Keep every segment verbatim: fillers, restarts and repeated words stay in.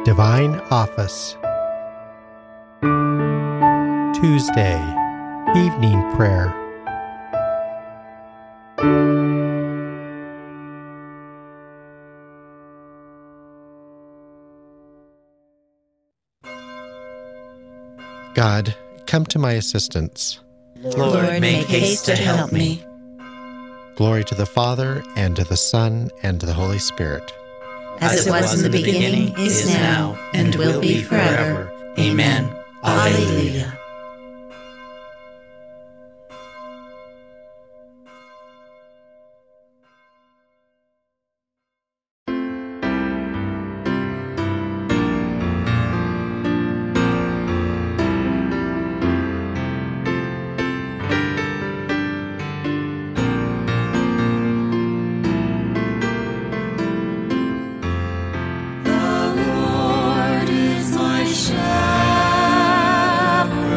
Divine Office. Tuesday, Evening Prayer. God, come to my assistance. Lord, make haste to help me. Glory to the Father, and to the Son, and to the Holy Spirit. As it was in the beginning, is now, and will be forever. Amen. Alleluia. The Lord is my shepherd.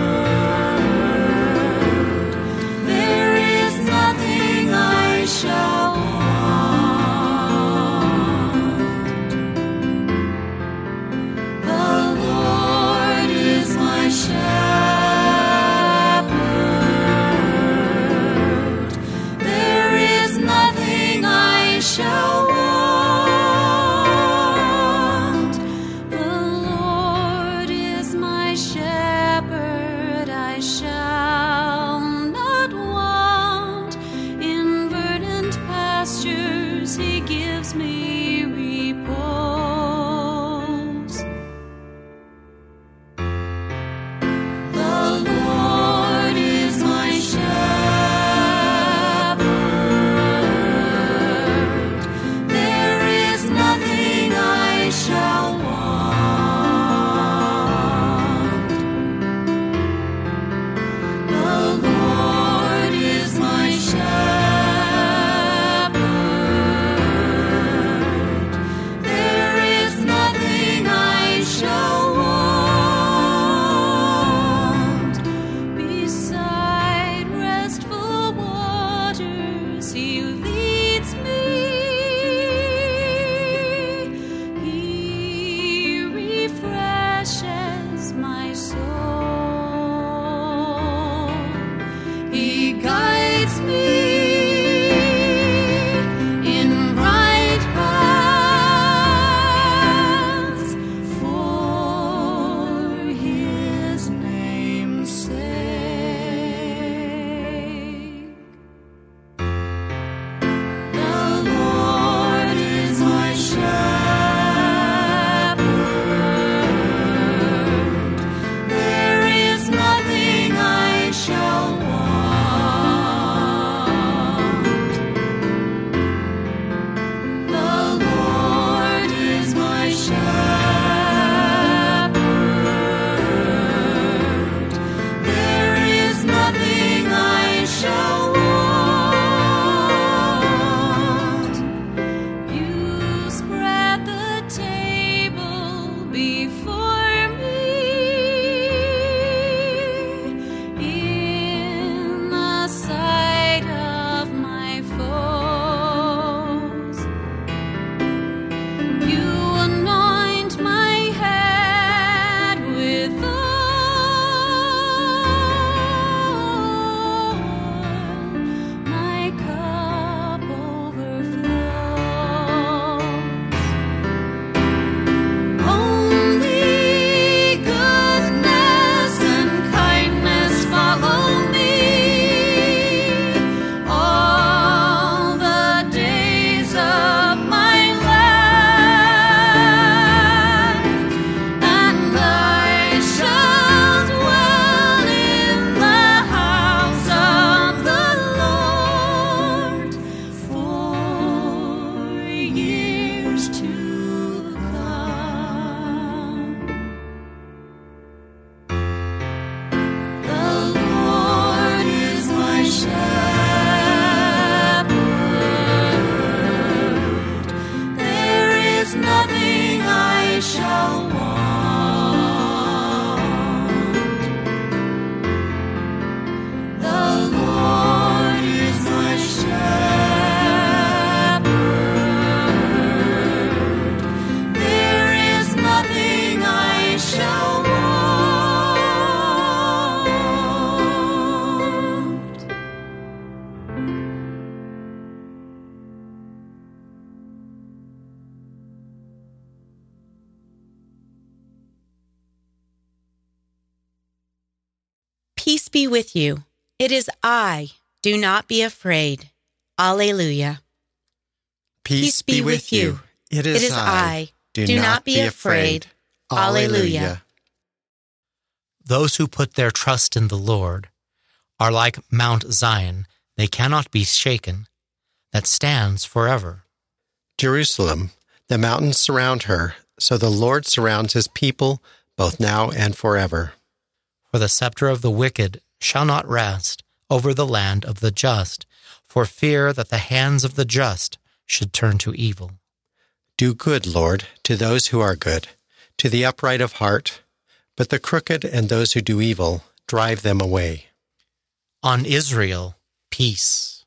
Peace be with you. It is I. Do not be afraid. Alleluia. Peace be with you. It is, it is I. Do, Do not, not be be afraid. afraid. Alleluia. Those who put their trust in the Lord are like Mount Zion, they cannot be shaken, that stands forever. Jerusalem, the mountains surround her, so the Lord surrounds his people both now and forever. For the scepter of the wicked shall not rest over the land of the just, for fear that the hands of the just should turn to evil. Do good, Lord, to those who are good, to the upright of heart, but the crooked and those who do evil, drive them away. On Israel, peace.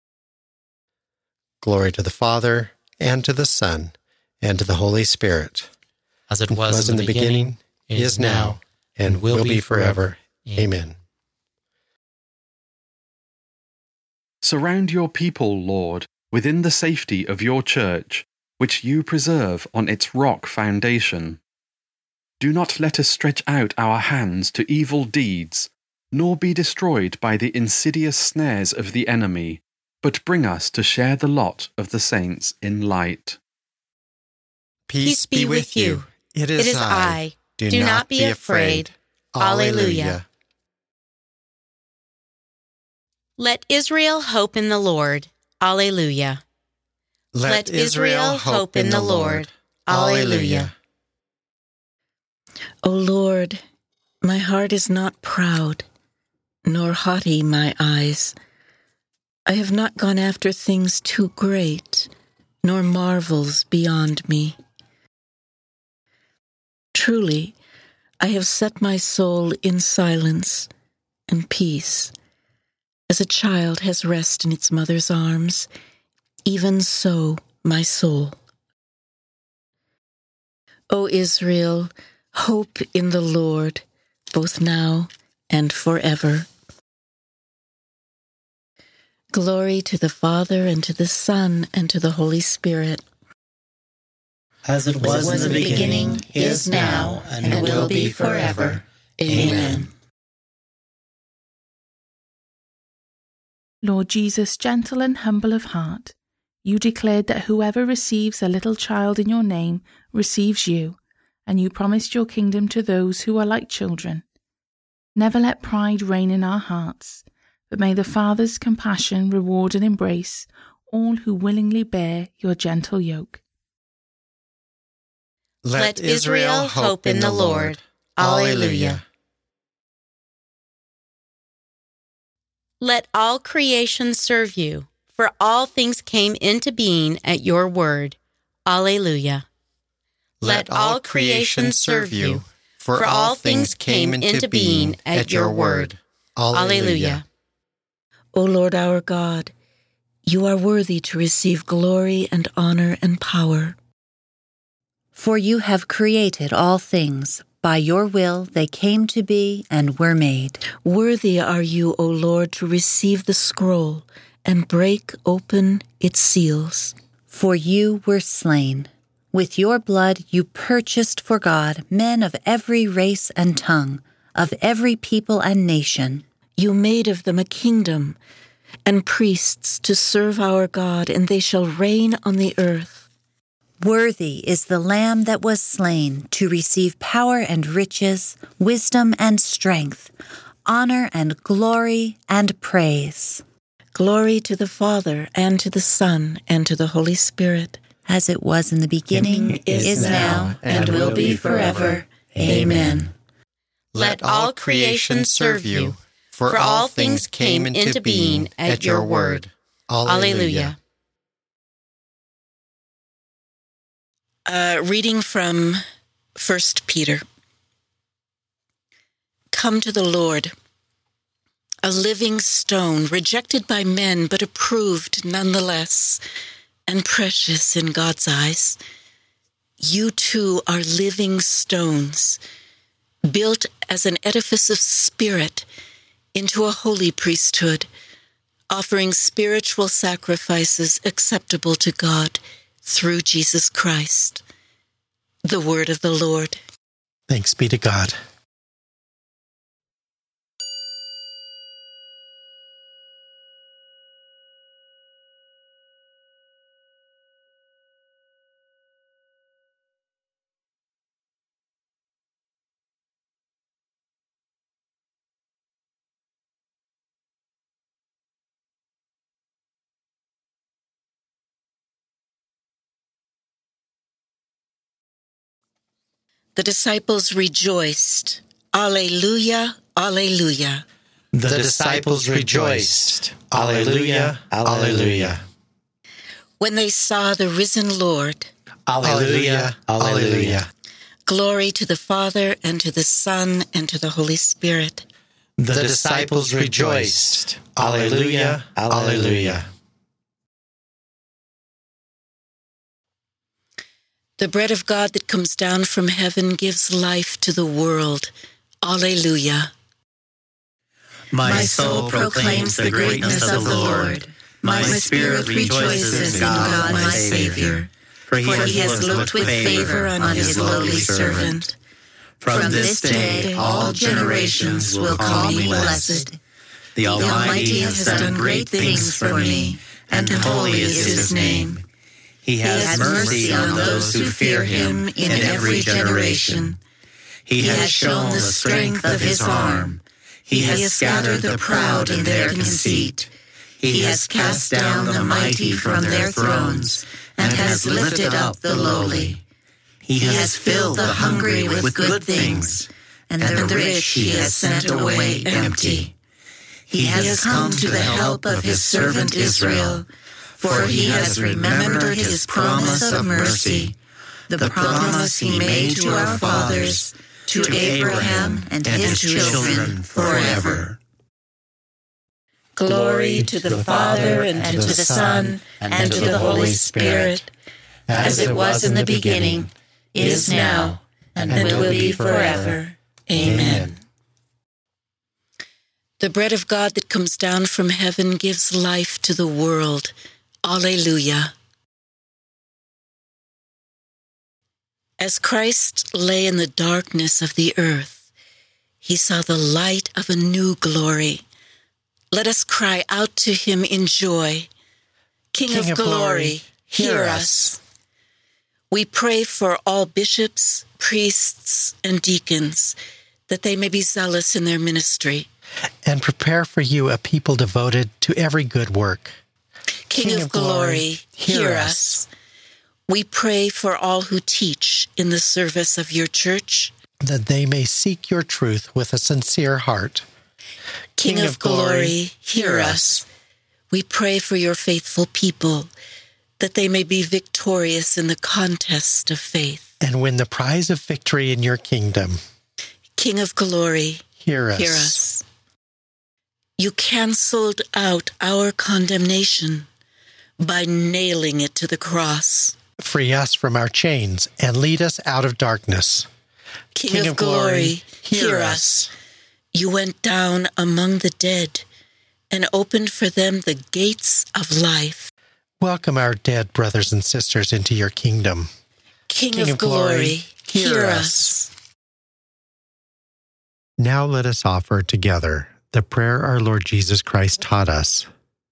Glory to the Father, and to the Son, and to the Holy Spirit. As it was, was in the beginning, beginning is now, and will, will be forever. forever. Amen. Surround your people, Lord, within the safety of your church, which you preserve on its rock foundation. Do not let us stretch out our hands to evil deeds, nor be destroyed by the insidious snares of the enemy, but bring us to share the lot of the saints in light. Peace be with you. It is, it is I. I. Do, Do not, not be be afraid. afraid. Alleluia. Let Israel hope in the Lord. Alleluia. Let, Let Israel hope in the Lord. Alleluia. O Lord, my heart is not proud, nor haughty my eyes. I have not gone after things too great, nor marvels beyond me. Truly, I have set my soul in silence and peace. As a child has rest in its mother's arms, even so my soul. O Israel, hope in the Lord, both now and forever. Glory to the Father, and to the Son, and to the Holy Spirit. As it was, was in the beginning, beginning is now, and, and will be forever. Amen. Lord Jesus, gentle and humble of heart, you declared that whoever receives a little child in your name receives you, and you promised your kingdom to those who are like children. Never let pride reign in our hearts, but may the Father's compassion reward and embrace all who willingly bear your gentle yoke. Let Israel hope in the Lord. Alleluia. Let all creation serve you, for all things came into being at your word. Alleluia. Let all creation serve you, for all things came into being at your word. Alleluia. O Lord our God, you are worthy to receive glory and honor and power. For you have created all things. By your will they came to be and were made. Worthy are you, O Lord, to receive the scroll and break open its seals. For you were slain. With your blood you purchased for God men of every race and tongue, of every people and nation. You made of them a kingdom and priests to serve our God, and they shall reign on the earth. Worthy is the Lamb that was slain to receive power and riches, wisdom and strength, honor and glory and praise. Glory to the Father, and to the Son, and to the Holy Spirit. As it was in the beginning, is, is now, and will be forever. Amen. Let all creation serve you, for all things came into being at your word. Alleluia. Uh, reading from First Peter. Come to the Lord, a living stone, rejected by men, but approved nonetheless, and precious in God's eyes. You too are living stones, built as an edifice of spirit into a holy priesthood, offering spiritual sacrifices acceptable to God through Jesus Christ. The word of the Lord. Thanks be to God. The disciples rejoiced. Alleluia, alleluia. The disciples rejoiced. Alleluia, alleluia. When they saw the risen Lord. Alleluia, alleluia. Glory to the Father, and to the Son, and to the Holy Spirit. The disciples rejoiced. Alleluia, alleluia. The bread of God that comes down from heaven gives life to the world. Alleluia. My soul proclaims the greatness of the Lord. My spirit rejoices in God my Savior, for he has looked with favor on his lowly servant. From this day all generations will call me blessed. The Almighty has done great things for me, and holy is his name. He has mercy on those who fear him in every generation. He has shown the strength of his arm. He has scattered the proud in their conceit. He has cast down the mighty from their thrones, and has lifted up the lowly. He has filled the hungry with good things, and the rich he has sent away empty. He has come to the help of his servant Israel, for he has remembered his promise of mercy, the promise he made to our fathers, to Abraham and his children forever. Glory to the Father, and to the Son, and to the Holy Spirit, as it was in the beginning, is now, and will be forever. Amen. The bread of God that comes down from heaven gives life to the world. Alleluia. As Christ lay in the darkness of the earth, he saw the light of a new glory. Let us cry out to him in joy. King, King of, of glory, glory, hear us. We pray for all bishops, priests, and deacons, that they may be zealous in their ministry. And prepare for you a people devoted to every good work. King, King of, of glory, glory, hear us. We pray for all who teach in the service of your church, that they may seek your truth with a sincere heart. King, King of, of glory, hear us. We pray for your faithful people, that they may be victorious in the contest of faith, and win the prize of victory in your kingdom. King of glory, hear us. Hear us. You canceled out our condemnation by nailing it to the cross. Free us from our chains and lead us out of darkness. King, King of, of glory, glory, hear us. You went down among the dead and opened for them the gates of life. Welcome our dead brothers and sisters into your kingdom. King, King of, of glory, glory, hear, hear us. us. Now let us offer together the prayer our Lord Jesus Christ taught us.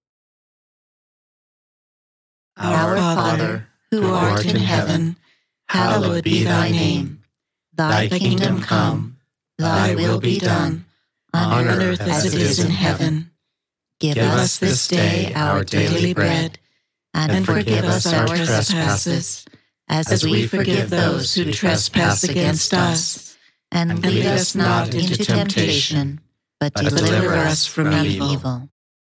Our Father, who art in heaven, hallowed be thy name. Thy kingdom come, thy will be done, on earth as it is in heaven. Give us this day our daily bread, and forgive us our trespasses, as we forgive those who trespass against us. And lead us not into temptation, but deliver us from evil.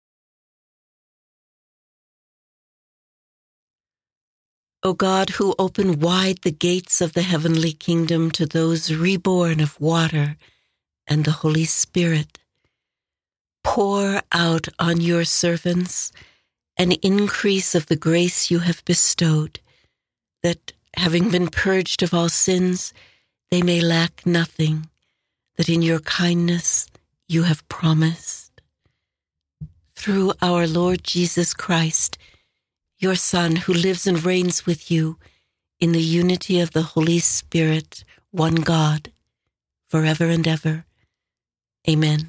O God, who open wide the gates of the heavenly kingdom to those reborn of water and the Holy Spirit, pour out on your servants an increase of the grace you have bestowed, that, having been purged of all sins, they may lack nothing, that in your kindness you have promised. Through our Lord Jesus Christ, your Son, who lives and reigns with you in the unity of the Holy Spirit, one God, forever and ever. Amen.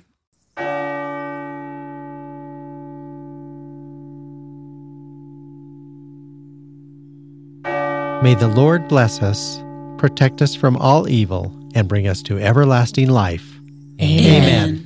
May the Lord bless us, protect us from all evil, and bring us to everlasting life. Amen. Amen.